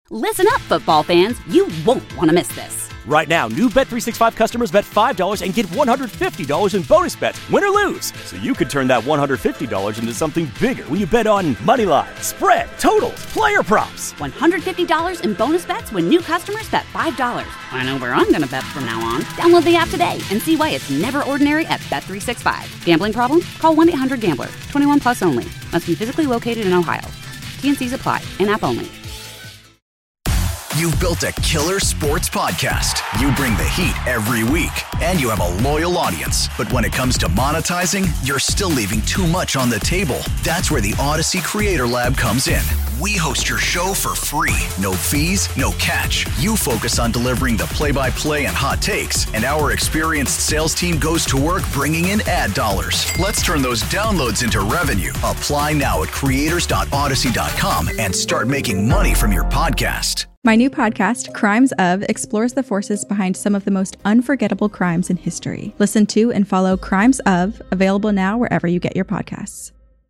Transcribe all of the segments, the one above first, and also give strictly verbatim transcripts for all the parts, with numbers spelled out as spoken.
Listen up, football fans. You won't want to miss this. Right now, new Bet three sixty-five customers bet five dollars and get one hundred fifty dollars in bonus bets, win or lose. So you could turn that one hundred fifty dollars into something bigger when you bet on money line, spread, totals, player props. one hundred fifty dollars in bonus bets when new customers bet five dollars. I know where I'm going to bet from now on. Download the app today and see why it's never ordinary at Bet three sixty-five. Gambling problem? Call one eight hundred gambler. twenty-one plus only. Must be physically located in Ohio. T N Cs apply. In-app only. You've built a killer sports podcast. You bring the heat every week, and you have a loyal audience. But when it comes to monetizing, you're still leaving too much on the table. That's where the Odyssey Creator Lab comes in. We host your show for free. No fees, no catch. You focus on delivering the play-by-play and hot takes, and our experienced sales team goes to work bringing in ad dollars. Let's turn those downloads into revenue. Apply now at creators dot odyssey dot com and start making money from your podcast. My new podcast, Crimes Of, explores the forces behind some of the most unforgettable crimes in history. Listen to and follow Crimes Of, available now wherever you get your podcasts.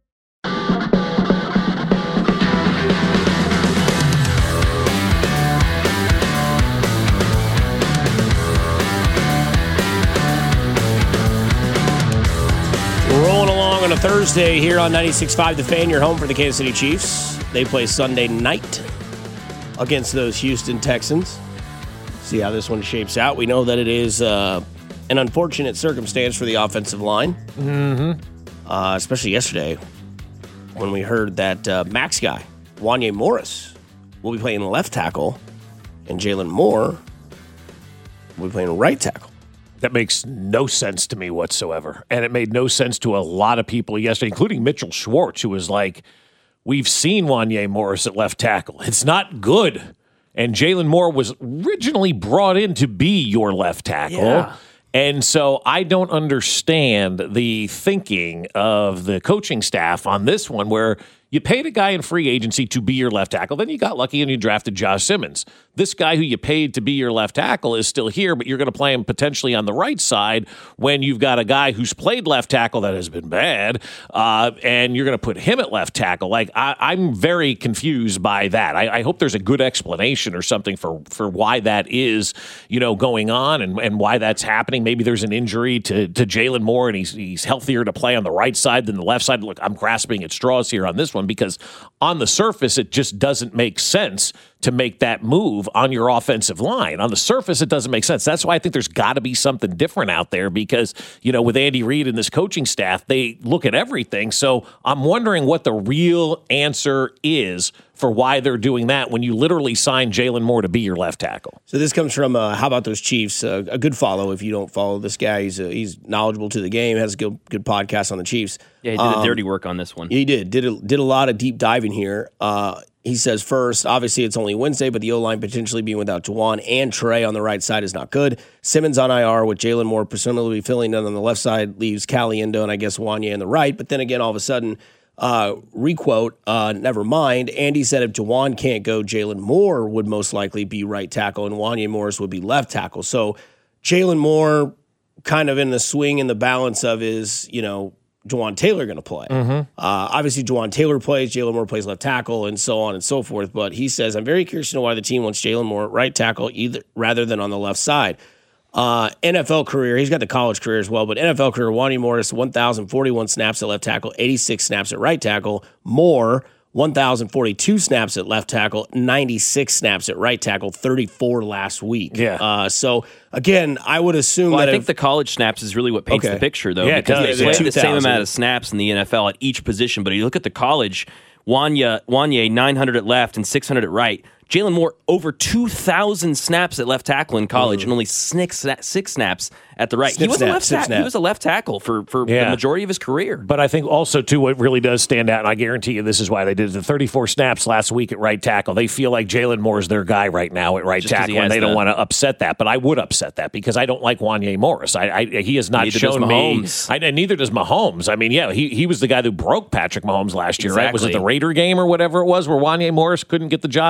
Rolling along on a Thursday here on ninety-six point five The Fan, your home for the Kansas City Chiefs. They play Sunday night against those Houston Texans. See how this one shapes out. We know that it is uh, an unfortunate circumstance for the offensive line. Mm-hmm. Uh, especially yesterday when we heard that uh, Max guy, Wanya Morris, will be playing left tackle and Jalen Moore will be playing right tackle. That makes no sense to me whatsoever. And it made no sense to a lot of people yesterday, including Mitchell Schwartz, who was like, we've seen Wanya Morris at left tackle. It's not good. And Jalen Moore was originally brought in to be your left tackle. Yeah. And so I don't understand the thinking of the coaching staff on this one, where you paid a guy in free agency to be your left tackle. Then you got lucky and you drafted Josh Simmons. This guy who you paid to be your left tackle is still here, but you're going to play him potentially on the right side when you've got a guy who's played left tackle that has been bad, uh, and you're going to put him at left tackle. Like, I, I'm very confused by that. I, I hope there's a good explanation or something for, for why that is, you know, going on and, and why that's happening. Maybe there's an injury to, to Jalen Moore and he's, he's healthier to play on the right side than the left side. Look, I'm grasping at straws here on this one, because on the surface, it just doesn't make sense to make that move on your offensive line. On the surface, it doesn't make sense. That's why I think there's got to be something different out there, because, you know, with Andy Reid and this coaching staff, they look at everything. So I'm wondering what the real answer is for why they're doing that when you literally signed Jalen Moore to be your left tackle. So this comes from uh, How About Those Chiefs? Uh, a good follow if you don't follow this guy. He's uh, he's knowledgeable to the game, has a good, good podcast on the Chiefs. Yeah, he did um, the dirty work on this one. He did. Did a, did a lot of deep diving here. Uh, he says, first, obviously it's only Wednesday, but the O-line potentially being without Juwan and Trey on the right side is not good. Simmons on I R with Jalen Moore presumably filling in on the left side leaves Caliendo and I guess Wanya in the right. But then again, all of a sudden, uh, requote, uh, never mind. Andy said if Juwan can't go, Jalen Moore would most likely be right tackle and Wanya Morris would be left tackle. So Jalen Moore kind of in the swing and the balance of is, you know, Juwan Taylor going to play. Mm-hmm. Uh, obviously, Juwan Taylor plays, Jalen Moore plays left tackle, and so on and so forth. But he says, I'm very curious to know why the team wants Jalen Moore at right tackle either rather than on the left side. Uh, N F L career, he's got the college career as well, but N F L career, Wanya Morris, one thousand forty-one snaps at left tackle, eighty-six snaps at right tackle. Moore, one thousand forty-two snaps at left tackle, ninety-six snaps at right tackle, thirty-four last week. Yeah. Uh, so, again, I would assume well, that I think if, the college snaps is really what paints okay. the picture, though, yeah, because does, they play yeah. the same amount of snaps in the N F L at each position. But if you look at the college, Wanya, Wanya nine hundred at left and six hundred at right. Jalen Moore, over two thousand snaps at left tackle in college, mm. and only six, six snaps at the right. Snip, he was snap, a left snip, ta- snap. He was a left tackle for, for Yeah. the majority of his career. But I think also, too, what really does stand out, and I guarantee you this is why they did the thirty-four snaps last week at right tackle. They feel like Jalen Moore is their guy right now at right Just 'cause he tackle, and has they don't the- want to upset that. But I would upset that because I don't like Wanya Morris. I, I He has not Neither shown does me. Mahomes. I, and neither does Mahomes. I mean, yeah, he, he was the guy who broke Patrick Mahomes last year, right? Was it Exactly. the Raider game or whatever it was where Wanya Morris couldn't get the job done?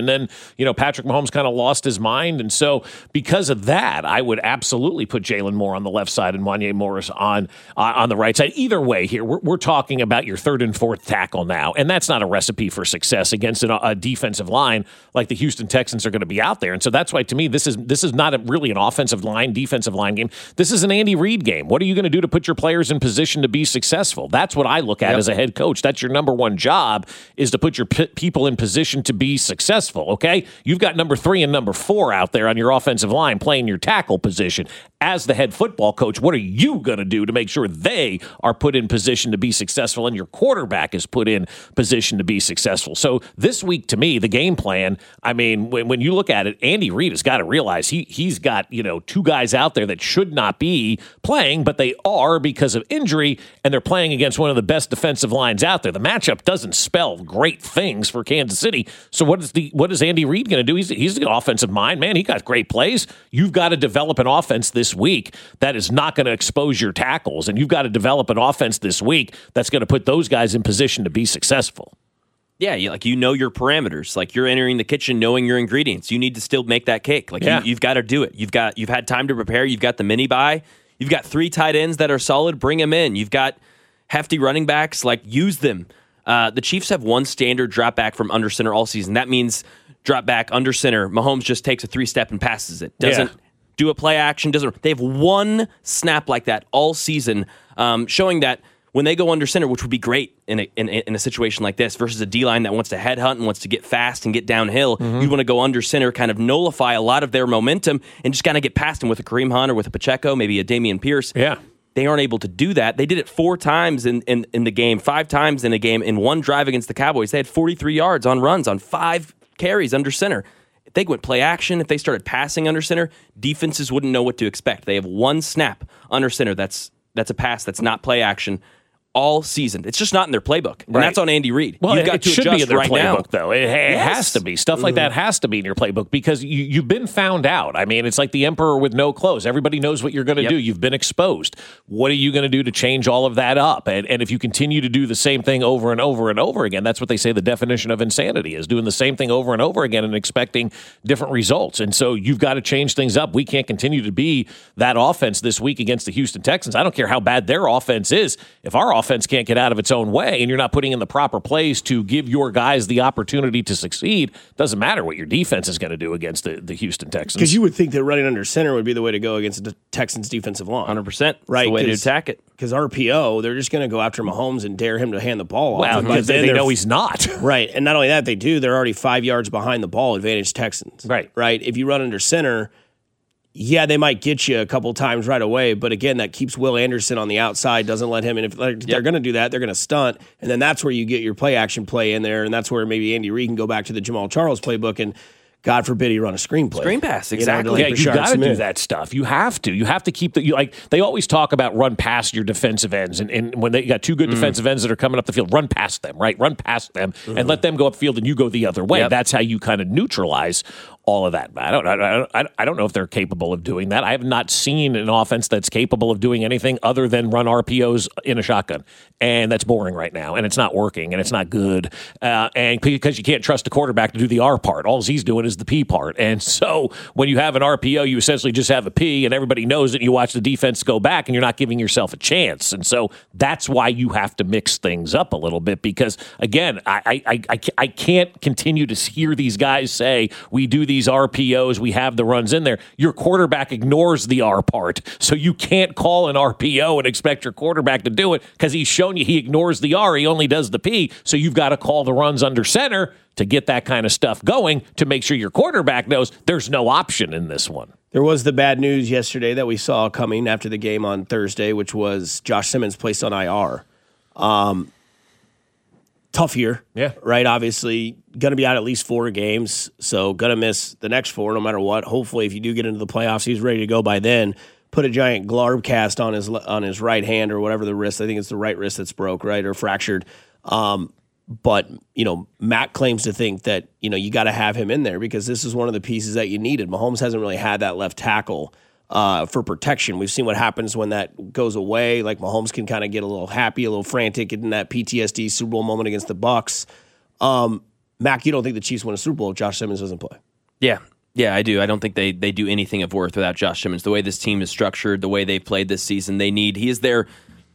And then, you know, Patrick Mahomes kind of lost his mind. And so because of that, I would absolutely put Jalen Moore on the left side and Wanya Morris on uh, on the right side. Either way here, we're, we're talking about your third and fourth tackle now. And that's not a recipe for success against an, a defensive line like the Houston Texans are going to be out there. And so that's why, to me, this is this is not a, really an offensive line, defensive line game. This is an Andy Reid game. What are you going to do to put your players in position to be successful? That's what I look at yep. as a head coach. That's your number one job, is to put your p- people in position to be successful, okay? You've got number three and number four out there on your offensive line playing your tackle position. As the head football coach, what are you going to do to make sure they are put in position to be successful and your quarterback is put in position to be successful? So this week, to me, the game plan, I mean, when, when you look at it, Andy Reid has got to realize he, he's got, you know, two guys out there that should not be playing, but they are because of injury, and they're playing against one of the best defensive lines out there. The matchup doesn't spell great things for Kansas City. So what is the what is Andy Reid going to do? He's he's the offensive mind, man. He got great plays. You've got to develop an offense this week that is not going to expose your tackles, and you've got to develop an offense this week that's going to put those guys in position to be successful. Yeah, you, like you know your parameters. Like you're entering the kitchen knowing your ingredients. You need to still make that cake. Like yeah. you, you've got to do it. You've got you've had time to prepare. You've got the mini buy. You've got three tight ends that are solid. Bring them in. You've got hefty running backs. Like use them. Uh, the Chiefs have one standard drop back from under center all season. That means drop back under center. Mahomes just takes a three step and passes it. Doesn't yeah. do a play action. Doesn't. They have one snap like that all season, um, showing that when they go under center, which would be great in a, in, in a situation like this, versus a D-line that wants to headhunt and wants to get fast and get downhill, mm-hmm. you want to go under center, kind of nullify a lot of their momentum and just kind of get past them with a Kareem Hunt or with a Pacheco, maybe a Dameon Pierce. Yeah. They aren't able to do that. They did it four times in, in, in the game, five times in a game. In one drive against the Cowboys, they had forty-three yards on runs on five carries under center. If they went play action, if they started passing under center, defenses wouldn't know what to expect. They have one snap under center that's that's a pass that's not play action all season. It's just not in their playbook. And right. that's on Andy Reid. Well, You've got it to should adjust be in their right playbook, now. though. It, it yes. has to be. Stuff like that has to be in your playbook because you, you've been found out. I mean, it's like the emperor with no clothes. Everybody knows what you're going to yep. do. You've been exposed. What are you going to do to change all of that up? And, and if you continue to do the same thing over and over and over again, that's what they say the definition of insanity is, doing the same thing over and over again and expecting different results. And so you've got to change things up. We can't continue to be that offense this week against the Houston Texans. I don't care how bad their offense is. If our offense can't get out of its own way and you're not putting in the proper plays to give your guys the opportunity to succeed, doesn't matter what your defense is going to do against the, the Houston Texans. Because you would think that running under center would be the way to go against the Texans' defensive line. one hundred percent. Right. That's the way to attack it. Because R P O, they're just going to go after Mahomes and dare him to hand the ball off. Well, because they, they know he's not. Right. And not only that, they do. They're already five yards behind the ball, advantage Texans. Right. Right. If you run under center, yeah, they might get you a couple times right away, but again, that keeps Will Anderson on the outside, doesn't let him. And if they're, yep. they're going to do that, they're going to stunt, and then that's where you get your play action play in there, and that's where maybe Andy Reid can go back to the Jamal Charles playbook and, God forbid, he run a screen play. Screen pass, exactly. You know, yeah, you got to do that stuff. You have to. You have to keep the you, like they always talk about run past your defensive ends, and, and when they got two good mm. defensive ends that are coming up the field, run past them, right? Run past them mm. and let them go upfield, and you go the other way. Yep. That's how you kind of neutralize all of that. I don't, I don't, I don't know if they're capable of doing that. I have not seen an offense that's capable of doing anything other than run R P Os in a shotgun, and that's boring right now, and it's not working, and it's not good, uh, and because you can't trust the quarterback to do the R part. All he's doing is the P part, and so when you have an R P O, you essentially just have a P, and everybody knows it, and you watch the defense go back, and you're not giving yourself a chance, and so that's why you have to mix things up a little bit, because, again, I, I, I, I can't continue to hear these guys say, we do these R P Os, we have the runs in there. Your quarterback ignores the R part, so you can't call an R P O and expect your quarterback to do it because he's shown you he ignores the R, he only does the P, so you've got to call the runs under center to get that kind of stuff going to make sure your quarterback knows there's no option in this one. There was the bad news yesterday that we saw coming after the game on Thursday, which was Josh Simmons placed on I R. Um, tough year, yeah, right? Obviously, going to be out at least four games, so going to miss the next four no matter what. Hopefully, if you do get into the playoffs, he's ready to go by then. Put a giant Glarb cast on his on his right hand or whatever the wrist. I think it's the right wrist that's broke, right, or fractured. Um, But, you know, Matt claims to think that, you know, you got to have him in there because this is one of the pieces that you needed. Mahomes hasn't really had that left tackle uh, for protection. We've seen what happens when that goes away. Like, Mahomes can kind of get a little happy, a little frantic in that P T S D Super Bowl moment against the Bucs. Um, Mac, you don't think the Chiefs win a Super Bowl if Josh Simmons doesn't play? Yeah. Yeah, I do. I don't think they, they do anything of worth without Josh Simmons. The way this team is structured, the way they've played this season, they need. He is their.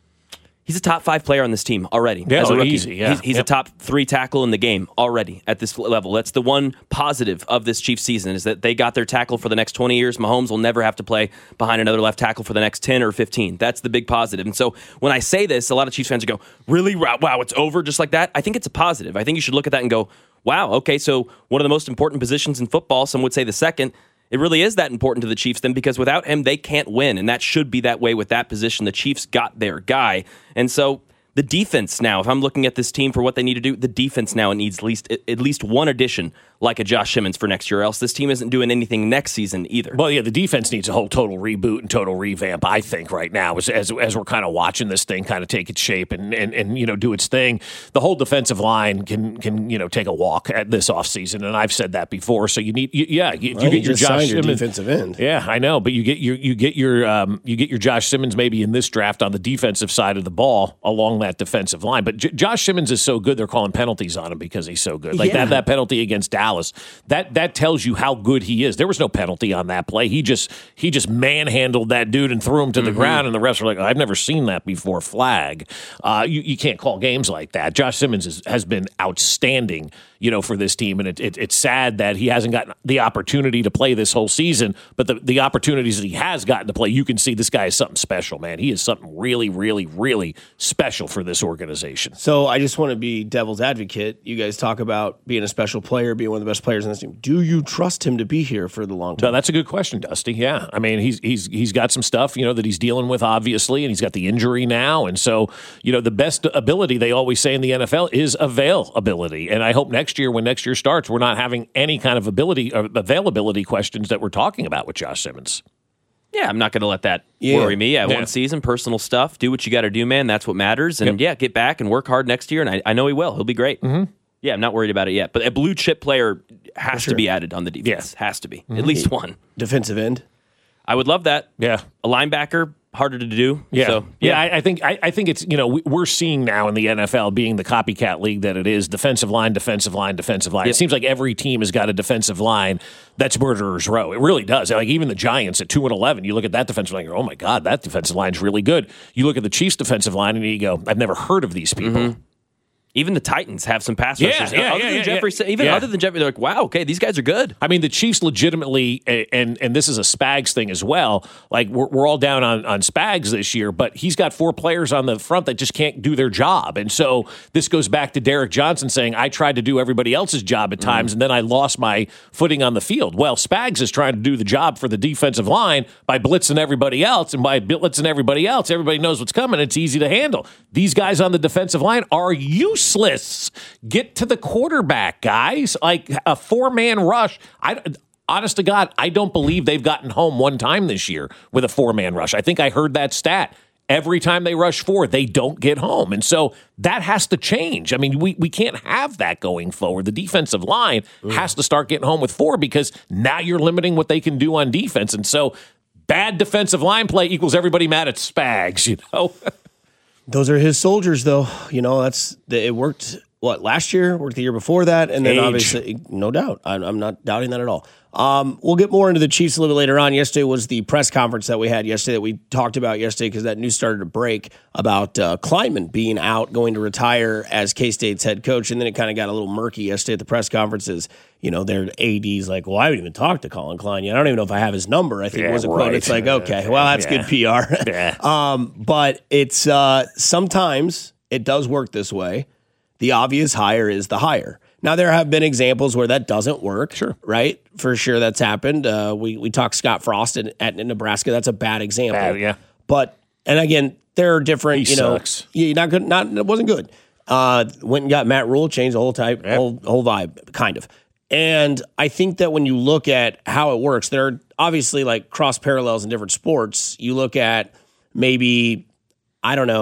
He's a top five player on this team already. Yeah, as a rookie. easy. Yeah. He's, he's yep. a top three tackle in the game already at this level. That's the one positive of this Chiefs season is that they got their tackle for the next twenty years. Mahomes will never have to play behind another left tackle for the next ten or fifteen. That's the big positive. And so when I say this, a lot of Chiefs fans go, really? Wow, it's over just like that? I think it's a positive. I think you should look at that and go, wow, okay, so one of the most important positions in football, some would say the second, it really is that important to the Chiefs then because without him, they can't win. And that should be that way with that position. The Chiefs got their guy. And so the defense now, if I'm looking at this team for what they need to do, the defense now needs at least at least one addition like a Josh Simmons for next year, else this team isn't doing anything next season either. Well, yeah, the defense needs a whole total reboot and total revamp, I think, right now, as as, as we're kind of watching this thing kind of take its shape and, and, and, you know, do its thing. The whole defensive line can, can you know, take a walk at this offseason, and I've said that before. So you need, you, yeah, you, well, you get you your just Josh signed your Simmons. defensive end. Yeah, I know, but you get your you get your um, you get your Josh Simmons maybe in this draft on the defensive side of the ball along that defensive line. But J- Josh Simmons is so good, they're calling penalties on him because he's so good. Like yeah. that that penalty against Dallas, that that tells you how good he is. There was no penalty on that play. He just he just manhandled that dude and threw him to the mm-hmm. ground, and the refs were like, I've never seen that before, flag. Uh, you, you can't call games like that. Josh Simmons is, has been outstanding, you know, for this team, and it, it, it's sad that he hasn't gotten the opportunity to play this whole season, but the, the opportunities that he has gotten to play, you can see this guy is something special, man. He is something really, really, really special for this organization. So I just want to be devil's advocate. You guys talk about being a special player, being one of the best players in this team. Do you trust him to be here for the long term? No, that's a good question, Dusty. Yeah. I mean, he's he's he's got some stuff, you know, that he's dealing with, obviously, and he's got the injury now. And so, you know, the best ability, they always say in the N F L, is availability. And I hope next year, when next year starts, we're not having any kind of ability or availability questions that we're talking about with Josh Simmons. Yeah, I'm not going to let that yeah. worry me. Yeah, yeah. one season, personal stuff. Do what you got to do, man. That's what matters. And, yep. yeah, get back and work hard next year. And I, I know he will. He'll be great. Mm-hmm. Yeah, I'm not worried about it yet. But a blue chip player has sure. to be added on the defense. Yeah. Has to be. Mm-hmm. At least one. Defensive end? I would love that. Yeah. A linebacker, harder to do. Yeah, so, yeah. yeah. I, I think I, I think it's, you know, we, we're seeing now in the N F L, being the copycat league that it is, defensive line, defensive line, defensive line. Yep. It seems like every team has got a defensive line that's murderer's row. It really does. Like even the Giants at two and eleven, you look at that defensive line, you go, oh my God, that defensive line's really good. You look at the Chiefs defensive line and you go, I've never heard of these people. Mm-hmm. Even the Titans have some pass Yeah, rushers. yeah, other yeah, than yeah, Jeffrey, yeah. even Yeah. other than Jeffrey, they're like, wow, okay, these guys are good. I mean, the Chiefs legitimately, and and this is a Spags thing as well, like we're, we're all down on, on Spags this year, but he's got four players on the front that just can't do their job. And so this goes back to Derek Johnson saying, I tried to do everybody else's job at times, mm. and then I lost my footing on the field. Well, Spags is trying to do the job for the defensive line by blitzing everybody else, and by blitzing everybody else, everybody knows what's coming. It's easy to handle. These guys on the defensive line are useless. Get to the quarterback, guys. Like a four-man rush. I, honest to God, I don't believe they've gotten home one time this year with a four-man rush. I think I heard that stat. Every time they rush four, they don't get home. And so that has to change. I mean, we, we can't have that going forward. The defensive line mm. has to start getting home with four because now you're limiting what they can do on defense. And so bad defensive line play equals everybody mad at Spags, you know? Those are his soldiers, though. You know, that's it worked, what, last year? Worked the year before that? And then Age. obviously, no doubt. I'm, I'm not doubting that at all. Um, we'll get more into the Chiefs a little bit later on. Yesterday was the press conference that we had yesterday that we talked about yesterday because that news started to break about uh, Kleinman being out, going to retire as K-State's head coach. And then it kind of got a little murky yesterday at the press conferences. You know, their A D's like, well, I haven't even talked to Colin Klein yet. I don't even know if I have his number. I think yeah, it was a right. quote. It's like, okay, well, that's yeah. good P R. Yeah. um, but it's uh, sometimes it does work this way. The obvious hire is the hire. Now, there have been examples where that doesn't work. Sure. Right? For sure that's happened. Uh, we, we talked Scott Frost at, at Nebraska. That's a bad example. Bad, yeah. But, and again, there are different, He you know. sucks. Yeah, not good. Not, it wasn't good. Uh, went and got Matt Rule, changed the whole type, Yep. whole, whole vibe, kind of. And I think that when you look at how it works, there are obviously like cross parallels in different sports. You look at maybe, I don't know,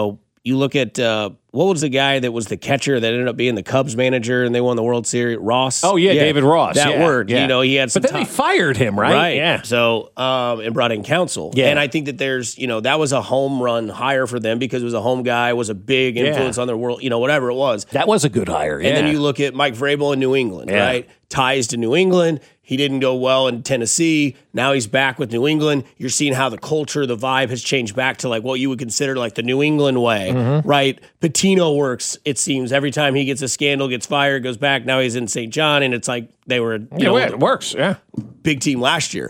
you look at uh, what was the guy that was the catcher that ended up being the Cubs manager and they won the World Series? Ross. Oh yeah, yeah. David Ross. That yeah, word. Yeah. You know, he had some. But then top, they fired him, right? Right. Yeah. So um, and brought in counsel. Yeah. And I think that there's, you know, that was a home run hire for them because it was a home guy, was a big influence yeah. on their world. You know, whatever it was. That was a good hire. Yeah. And then you look at Mike Vrabel in New England, yeah. right? Ties to New England. He didn't go well in Tennessee. Now he's back with New England. You're seeing how the culture, the vibe has changed back to like what you would consider like the New England way, mm-hmm. right? Patino works, it seems. Every time he gets a scandal, gets fired, goes back. Now he's in Saint John, and it's like they were, you yeah, know, it works. Yeah, big team last year.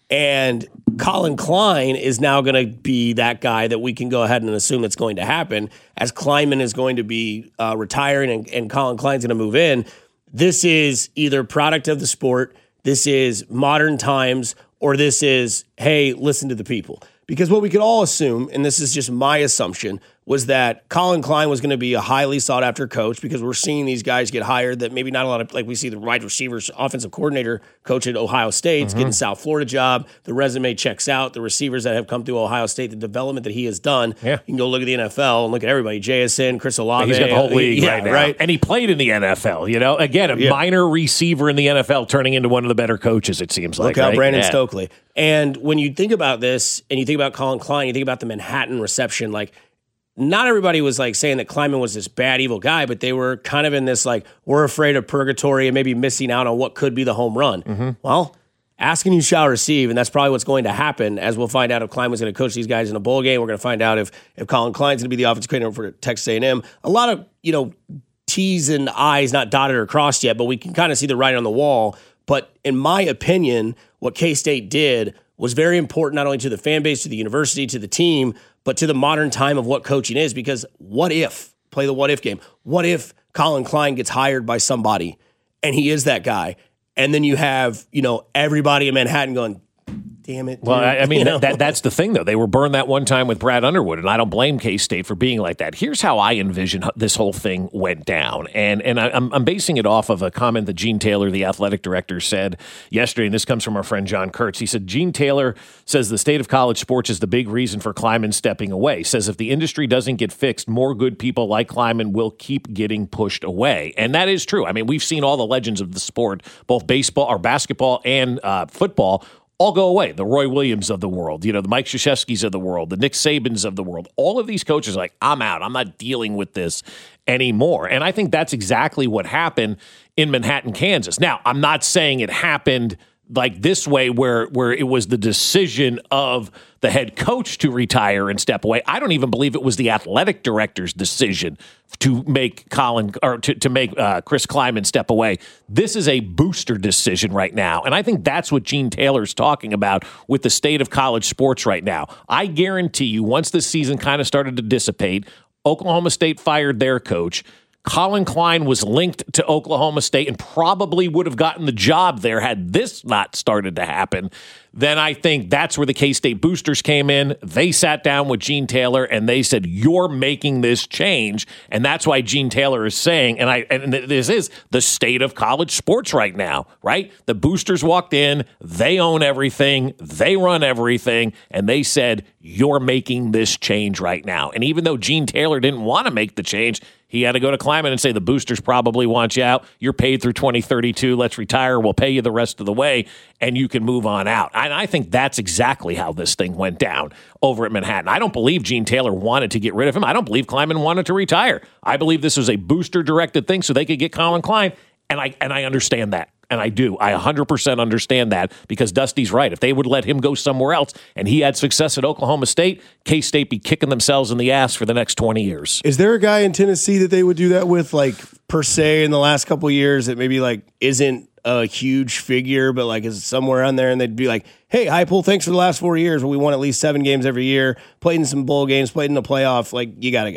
And Colin Klein is now going to be that guy that we can go ahead and assume that's going to happen as Kleinman is going to be uh, retiring and, and Colin Klein's going to move in. This is either product of the sport, this is modern times, or this is, hey, listen to the people. Because what we could all assume, and this is just my assumption, was that Colin Klein was going to be a highly sought-after coach because we're seeing these guys get hired that maybe not a lot of, like we see the wide receivers, offensive coordinator coach at Ohio State, mm-hmm. getting South Florida job. The resume checks out. The receivers that have come through Ohio State, the development that he has done. Yeah. You can go look at the N F L and look at everybody. J S N, Chris Olave. He's got the whole league yeah, right now. Right? And he played in the N F L, you know? Again, a yeah. minor receiver in the N F L turning into one of the better coaches, it seems like. Look out, right? Brandon yeah. Stokely. And when you think about this and you think about Colin Klein, you think about the Manhattan reception, like, not everybody was like saying that Kleinman was this bad, evil guy, but they were kind of in this like, we're afraid of purgatory and maybe missing out on what could be the home run. Mm-hmm. Well, asking you shall receive, and that's probably what's going to happen as we'll find out if Kleinman's going to coach these guys in a bowl game. We're going to find out if if Colin Klein's going to be the offensive coordinator for Texas A and M. A lot of, you know, T's and I's not dotted or crossed yet, but we can kind of see the writing on the wall. But in my opinion, what K-State did was very important not only to the fan base, to the university, to the team, but to the modern time of what coaching is. Because what if, play the what if game, what if Colin Klein gets hired by somebody and he is that guy? And then you have, you know, everybody in Manhattan going, damn it. Well, dude. I, I mean, you know? that, that's the thing, though. They were burned that one time with Brad Underwood, and I don't blame K-State for being like that. Here's how I envision this whole thing went down. And and I, I'm, I'm basing it off of a comment that Gene Taylor, the athletic director, said yesterday, and this comes from our friend John Kurtz. He said, Gene Taylor says the state of college sports is the big reason for Kleinman stepping away. Says if the industry doesn't get fixed, more good people like Kleinman will keep getting pushed away. And that is true. I mean, we've seen all the legends of the sport, both baseball or basketball and uh, football, all go away. The Roy Williams of the world, you know, the Mike Krzyzewskis of the world, the Nick Sabans of the world. All of these coaches are like, I'm out. I'm not dealing with this anymore. And I think that's exactly what happened in Manhattan, Kansas. Now, I'm not saying it happened like this way where where it was the decision of the head coach to retire and step away. I don't even believe it was the athletic director's decision to make Colin or to, to make uh, Chris Kleinman step away. This is a booster decision right now. And I think that's what Gene Taylor's talking about with the state of college sports right now. I guarantee you, once this season kind of started to dissipate, Oklahoma State fired their coach. Colin Klein was linked to Oklahoma State and probably would have gotten the job there had this not started to happen. Then I think that's where the K-State boosters came in. They sat down with Gene Taylor and they said, you're making this change. And that's why Gene Taylor is saying, and I and this is the state of college sports right now, right? The boosters walked in, they own everything, they run everything, and they said, you're making this change right now. And even though Gene Taylor didn't want to make the change, he had to go to Kleinman and say, the boosters probably want you out. You're paid through twenty thirty-two. Let's retire. We'll pay you the rest of the way, and you can move on out. And I think that's exactly how this thing went down over at Manhattan. I don't believe Gene Taylor wanted to get rid of him. I don't believe Kleinman wanted to retire. I believe this was a booster-directed thing so they could get Colin Klein, and I and I understand that. And I do. I one hundred percent understand that because Dusty's right. If they would let him go somewhere else and he had success at Oklahoma State, K-State be kicking themselves in the ass for the next twenty years. Is there a guy in Tennessee that they would do that with, like, per se, in the last couple of years that maybe, like, isn't a huge figure, but, like, is somewhere on there and they'd be like, hey, Heupel, thanks for the last four years where we won at least seven games every year, played in some bowl games, played in the playoff. Like, you got to go.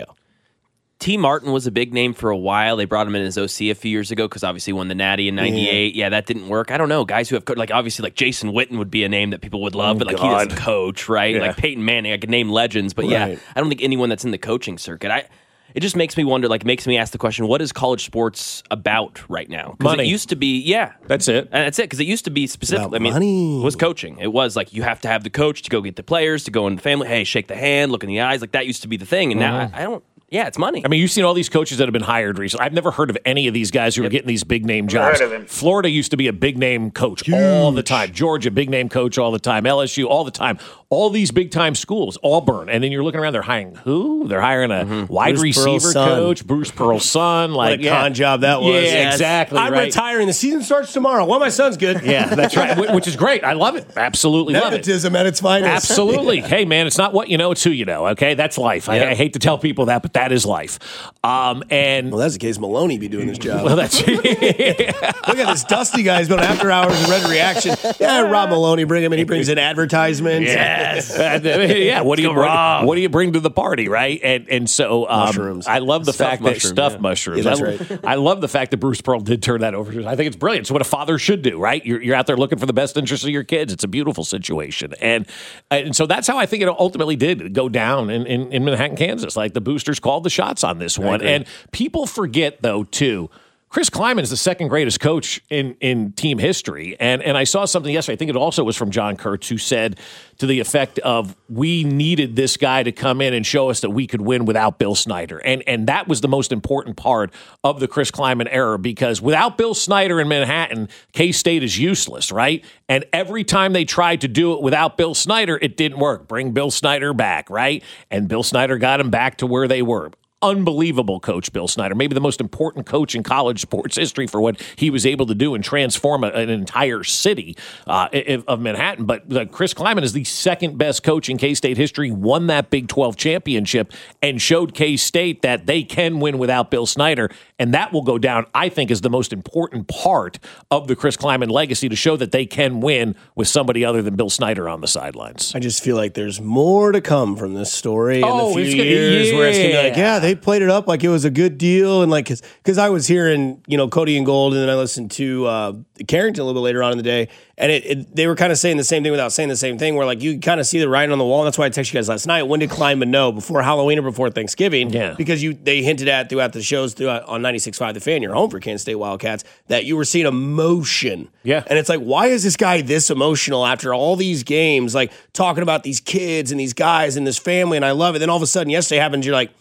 T. Martin was a big name for a while. They brought him in as O C a few years ago because obviously won the Natty in ninety-eight. Yeah. yeah, that didn't work. I don't know. Guys who have, co- like, obviously, like, Jason Witten would be a name that people would love, oh, but, like, God. he doesn't coach, right? Yeah. Like, Peyton Manning, I could name legends, but, Right. yeah, I don't think anyone that's in the coaching circuit. I It just makes me wonder, like, makes me ask the question, what is college sports about right now? Because Money. it used to be, yeah. That's it. And that's it, because it used to be specific. About I mean, money. it was coaching. It was like you have to have the coach to go get the players, to go in the family, hey, shake the hand, look in the eyes. Like, that used to be the thing. And Mm-hmm. now I, I don't Yeah, it's money. I mean, you've seen all these coaches that have been hired recently. I've never heard of any of these guys who are getting these big name jobs. Florida used to be a big name coach Huge. all the time. Georgia, big name coach all the time. L S U, all the time. All these big time schools, Auburn. And then you're looking around, they're hiring who? They're hiring a mm-hmm. wide Bruce receiver coach, Bruce Pearl's son. Like, what a yeah. con job that was. Yeah, yes. exactly. I'm right. retiring. The season starts tomorrow. Well, my son's good. Yeah, that's right. Which is great. I love it. Absolutely love it. Nepotism at its finest. Absolutely. Hey, man, it's not what you know, it's who you know, okay? That's life. I, I hate to tell people that, but that is life. Um, and well, that's the case. Maloney be doing this job. Well, that's Look at this dusty guy. He's been after hours and Red Reaction. Yeah, Rob Maloney, bring him in. He brings in advertisements. Yes. yeah. What do you bring? What do you bring to the party, right? And and so um, mushrooms. I love the Stuffed fact mushroom, that stuffed yeah. mushrooms. Yeah, that's I, right. I love the fact that Bruce Pearl did turn that over. I think it's brilliant. It's what a father should do, right? You're you're out there looking for the best interest of your kids. It's a beautiful situation, and and so that's how I think it ultimately did go down in in, in Manhattan, Kansas. Like the boosters called the shots on this one, and people forget though too. Chris Kleiman is the second greatest coach in, in team history. And and I saw something yesterday, I think it also was from John Kurtz, who said to the effect of, we needed this guy to come in and show us that we could win without Bill Snyder. And and that was the most important part of the Chris Kleiman era, because without Bill Snyder in Manhattan, K-State is useless, right? And every time they tried to do it without Bill Snyder, it didn't work. Bring Bill Snyder back, right? And Bill Snyder got him back to where they were. Unbelievable coach, Bill Snyder. Maybe the most important coach in college sports history for what he was able to do and transform a, an entire city uh, of Manhattan. But uh, Chris Kleiman is the second best coach in K-State history, won that Big twelve championship, and showed K-State that they can win without Bill Snyder. And that will go down, I think, as the most important part of the Chris Kleiman legacy, to show that they can win with somebody other than Bill Snyder on the sidelines. I just feel like there's more to come from this story Oh, in a it's few gonna- years where it's going to be like, yeah. yeah, they played it up like it was a good deal. And like, because I was hearing, you know, Cody and Gold, and then I listened to uh, Carrington a little bit later on in the day. And it, it, they were kind of saying the same thing without saying the same thing, where like you kind of see the writing on the wall. And that's why I texted you guys last night. When did Kleiman know? Before Halloween or before Thanksgiving? Yeah. Because you they hinted at throughout the shows throughout on ninety-six point five The Fan, your home for Kansas State Wildcats, that you were seeing emotion. Yeah. And it's like, why is this guy this emotional after all these games, like talking about these kids and these guys and this family? And I love it. Then all of a sudden yesterday happens, you're like,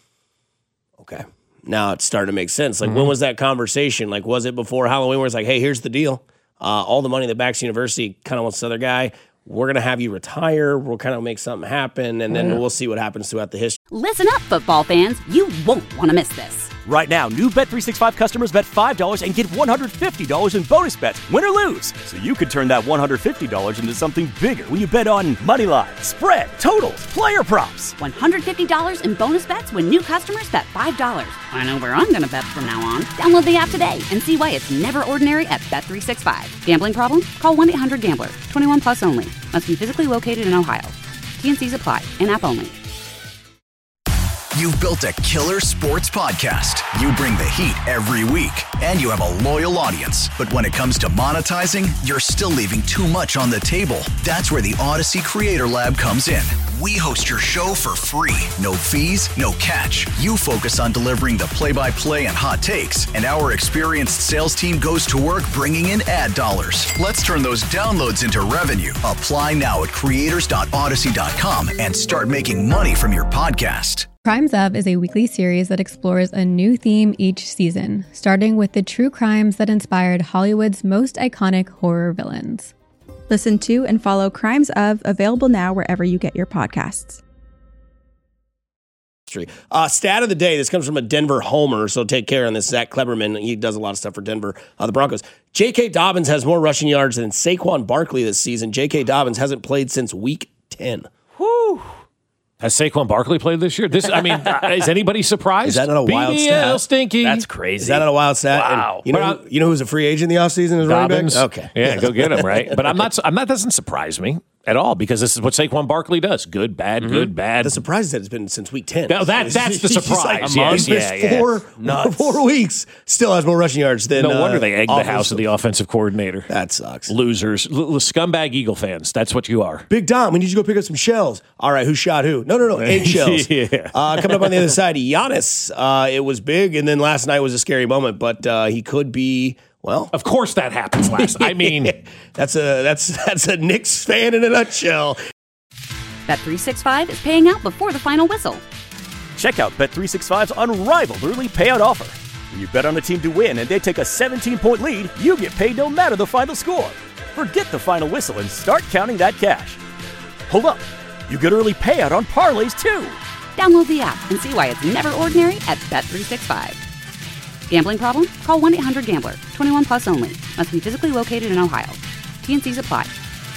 okay, now it's starting to make sense. Like, mm-hmm. when was that conversation? Like, was it before Halloween where it's like, hey, here's the deal. Uh, all the money that backs University kind of wants this other guy. We're going to have you retire. We'll kind of make something happen, and then we'll see what happens throughout the history. Listen up, football fans. You won't want to miss this. Right now, new Bet three sixty-five customers bet five dollars and get one hundred fifty dollars in bonus bets, win or lose. So you could turn that one hundred fifty dollars into something bigger when you bet on money line, spread, totals, player props. one hundred fifty dollars in bonus bets when new customers bet five dollars. I know where I'm going to bet from now on. Download the app today and see why it's never ordinary at Bet three sixty-five. Gambling problem? Call one eight hundred gambler. twenty-one plus only. Must be physically located in Ohio. T N Cs apply. In-app only. You've built a killer sports podcast. You bring the heat every week, and you have a loyal audience. But when it comes to monetizing, you're still leaving too much on the table. That's where the Odyssey Creator Lab comes in. We host your show for free. No fees, no catch. You focus on delivering the play-by-play and hot takes, and our experienced sales team goes to work bringing in ad dollars. Let's turn those downloads into revenue. Apply now at creators dot odyssey dot com and start making money from your podcast. Crimes Of is a weekly series that explores a new theme each season, starting with the true crimes that inspired Hollywood's most iconic horror villains. Listen to and follow Crimes Of, available now wherever you get your podcasts. Uh, stat of the day. This comes from a Denver homer, so take care on this. Zach Kleberman, he does a lot of stuff for Denver, uh, the Broncos. J K. Dobbins has more rushing yards than Saquon Barkley this season. J K. Dobbins hasn't played since week ten. Whew. Has Saquon Barkley played this year? This, I mean, is anybody surprised? Is that not a wild B B L stat? Stinky. That's crazy. Is that not a wild stat? Wow. And you know, But who, you know who's a free agent in the offseason as running Dobbins. back? Okay. Yeah, go get him, right? But I'm not, I'm not, doesn't surprise me at all, because this is what Saquon Barkley does. Good, bad, mm-hmm. good, bad. The surprise is that it's been since week ten. No, that, that's the He's just surprise. like, yes, he's missed yeah, four, yeah. four weeks. Still has more rushing yards than No wonder uh, they egged the house of offensive. the offensive coordinator. That sucks. Losers. L- l- scumbag Eagle fans. That's what you are. Big Dom, we need you to go pick up some shells. All right, who shot who? No, no, no, eggshells. Yeah. uh, coming up on the other side, Giannis. Uh, it was big, and then last night was a scary moment, but uh, he could be, well. Of course that happens last. I mean. that's a that's that's a Knicks fan in a nutshell. Bet three sixty-five is paying out before the final whistle. Check out Bet three sixty-five's unrivaled early payout offer. When you bet on a team to win and they take a seventeen-point lead, you get paid no matter the final score. Forget the final whistle and start counting that cash. Hold up. You get early payout on parlays, too. Download the app and see why it's never ordinary at Bet three sixty-five. Gambling problem? Call one eight hundred gambler. twenty-one plus only. Must be physically located in Ohio. T N Cs apply.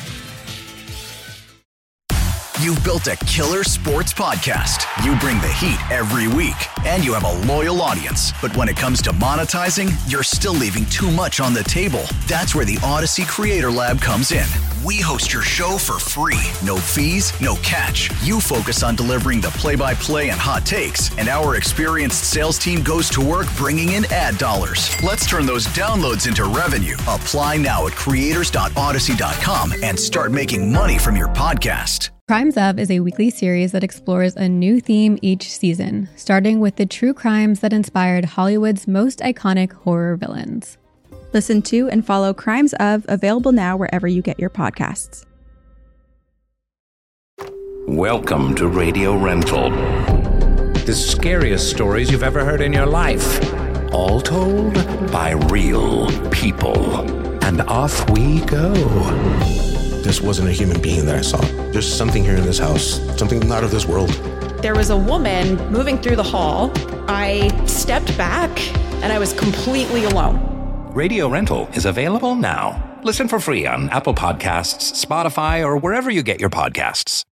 You've built a killer sports podcast. You bring the heat every week, and you have a loyal audience. But when it comes to monetizing, you're still leaving too much on the table. That's where the Odyssey Creator Lab comes in. We host your show for free. No fees, no catch. You focus on delivering the play-by-play and hot takes, and our experienced sales team goes to work bringing in ad dollars. Let's turn those downloads into revenue. Apply now at creators dot odyssey dot com and start making money from your podcast. Crimes Of is a weekly series that explores a new theme each season, starting with the true crimes that inspired Hollywood's most iconic horror villains. Listen to and follow Crimes Of, available now wherever you get your podcasts. Welcome to Radio Rental. The scariest stories you've ever heard in your life. All told by real people. And off we go. This wasn't a human being that I saw. There's something here in this house, something not of this world. There was a woman moving through the hall. I stepped back and I was completely alone. Radio Rental is available now. Listen for free on Apple Podcasts, Spotify, or wherever you get your podcasts.